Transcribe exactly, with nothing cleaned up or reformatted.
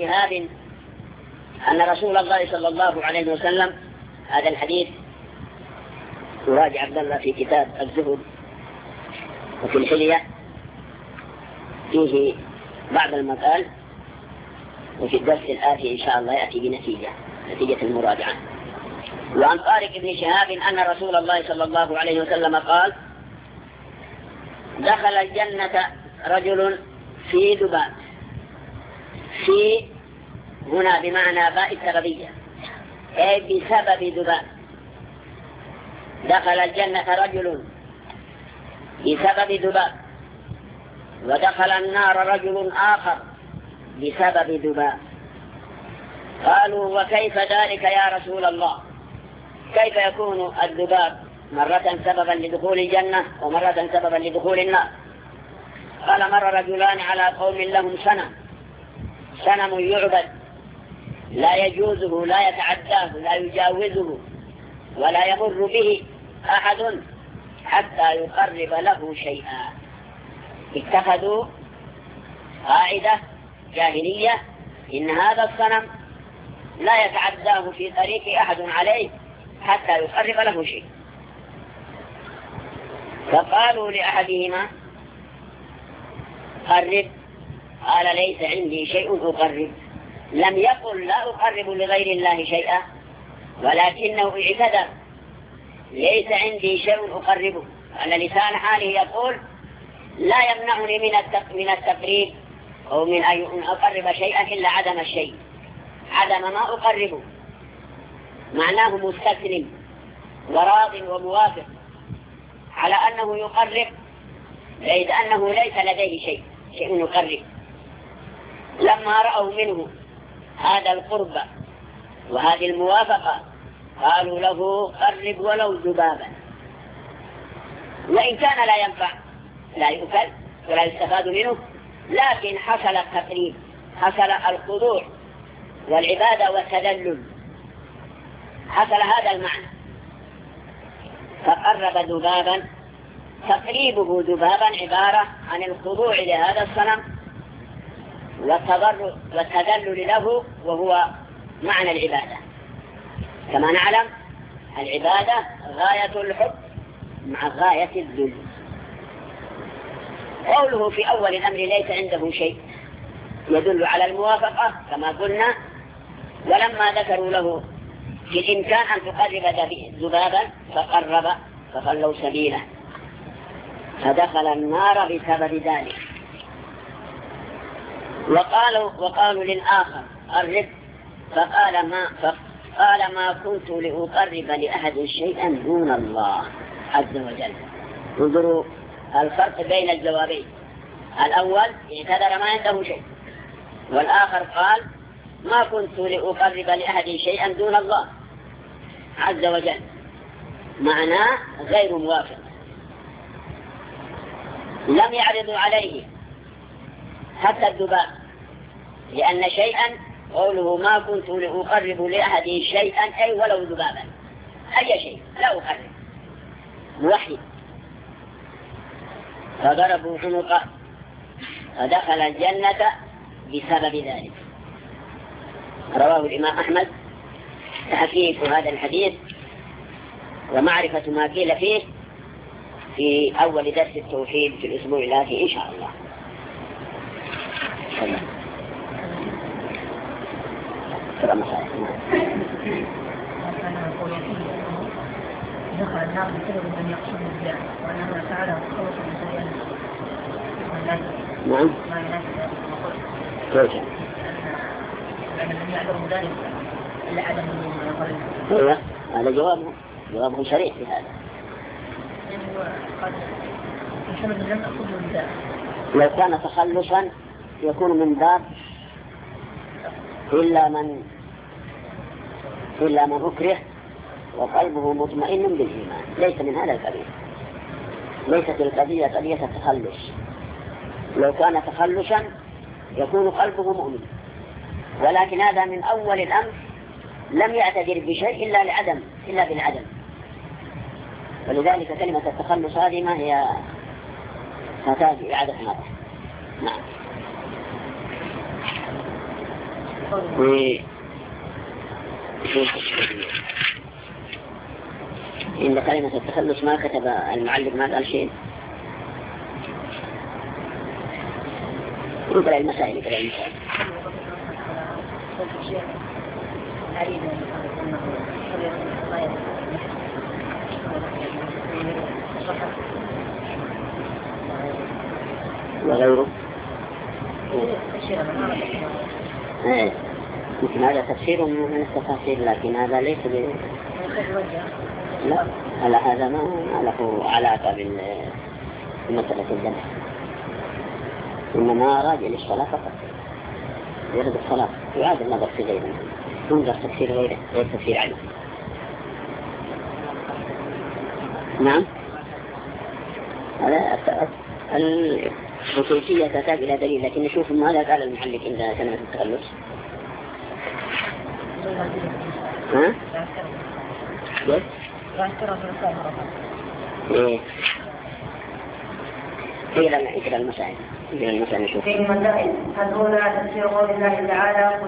شهاب أن رسول الله صلى الله عليه وسلم، هذا الحديث يراجع عبد الله في كتاب الزهد وفي الحلية، فيه بعض المقال، وفي الدرس الآتي إن شاء الله يأتي بنتيجة نتيجة المراجعة. وعن طارق بن شهاب أن رسول الله صلى الله عليه وسلم قال: دخل الجنة رجل في ذباب. في هنا بمعنى باء السببية، أي بسبب ذباب. دخل الجنة رجل بسبب ذباب، ودخل النار رجل آخر بسبب ذباب. قالوا: وكيف ذلك يا رسول الله؟ كيف يكون الذباب مرة سببا لدخول الجنة ومرة سببا لدخول النار؟ قال: مر رجلان على قوم لهم سنم سنم يعبد، لا يجوزه، لا يتعداه، لا يجاوزه، ولا يمر به أحد حتى يقرب له شيئا. اتخذوا قاعدة جاهلية إن هذا الصنم لا يتعداه في طريق أحد عليه حتى يقرب له شيء. فقالوا لأحدهما: قرب. قال: ليس عندي شيء أقرب. لم يقل لا أقرب لغير الله شيئا، ولكنه اعتذر: ليس عندي شيء أقربه. أن لسان حاله يقول: لا يمنعني من التقريب أو من أن أقرب شيئا إلا عدم الشيء، عدم ما أقربه. معناه مستسلم وراض وموافق على أنه يقرب، ليس أنه ليس لديه شيء شيء يقرب. لما رأوا منه هذا القرب وهذه الموافقة قالوا له: قرب ولو ذبابا. وإن كان لا ينفع، لا يؤكل ولا يستفاد منه، لكن حصل التقريب، حصل الخضوع والعبادة والتذلل، حصل هذا المعنى. فقرب ذبابا، تقريبه ذبابا عبارة عن الخضوع لهذا الصنم والتذلل له، وهو معنى العبادة. كما نعلم العبادة غاية الحب مع غاية الذل. قوله في أول الأمر ليس عنده شيء يدل على الموافقة كما قلنا. ولما ذكروا له في الإمكان أن تقرب ذبابا فقرب فخلوا سبيله، فدخل النار بسبب ذلك. وقالوا, وقالوا للآخر: قرب. فقال ما, فقال: ما كنت لأقرب لأحد شيئا دون الله عز وجل. انظروا الفرق بين الجوابين. الأول اعتذر ما عنده شيء، والآخر قال: ما كنت لأقرب لأحد شيئا دون الله عز وجل. معناه غير موافق. لم يعرضوا عليه حتى الذباب، لأن شيئا قوله ما كنت لأقرب لأحد شيئا أي ولو ذبابا، أي شيء لا أقرب، موحد. فضربوا عنقه فدخل الجنة بسبب ذلك. رواه الإمام أحمد. تحقيق هذا الحديث ومعرفة ما قيل فيه في أول درس التوحيد في الأسبوع الآتي إن شاء الله. ترى مسائل. دخل النار بسبب أن يقصد الجاه، وأنه تعالى خلص من سيئة. نعم. ما يناسب كيف؟ لأن لم يعلم ذلك إلا عدم القريب. أيوة، هذا جوابه جوابه صريح في هذا. يعني هو قال بسبب لم أقصد الجاه. لو كان تخلصا يكون من باب إلا من إلا من أكره وقلبه مطمئن بالإيمان، ليس من هذا القبيل. ليست القضية قضية التخلص. لو كان تخلصا يكون قلبه مؤمن، ولكن هذا من أول الأمر لم يعتذر بشيء إلا لعدم إلا بالعدم. ولذلك كلمة التخلص هذه ما هي تحتاج إعادة نظر. نعم. و عند كلمة التخلص ما كتب المعلق ما قال شيء. يقرأ المسائل يقرأ المسائل. وغيره ايه مثل هذا تفسير من التفاسير، لكن هذا ليس ب... لا على هذا ما له علاقة بمسألة الدم، إنما راجع للصلاة فقط، يرد الصلاة يعاد النظر في غيره، ينظر تفسير غيره غير تفسير عليه. نعم هذا الخصوصية تحتاج إلى دليل، لكن نشوف ماذا قال المعلق عند كلمة التخلص. ها؟ بس؟ إيه إلى إلى المسائل إلى المسائل نشوف. في مسائل هل هنا تفسير قول الله تعالى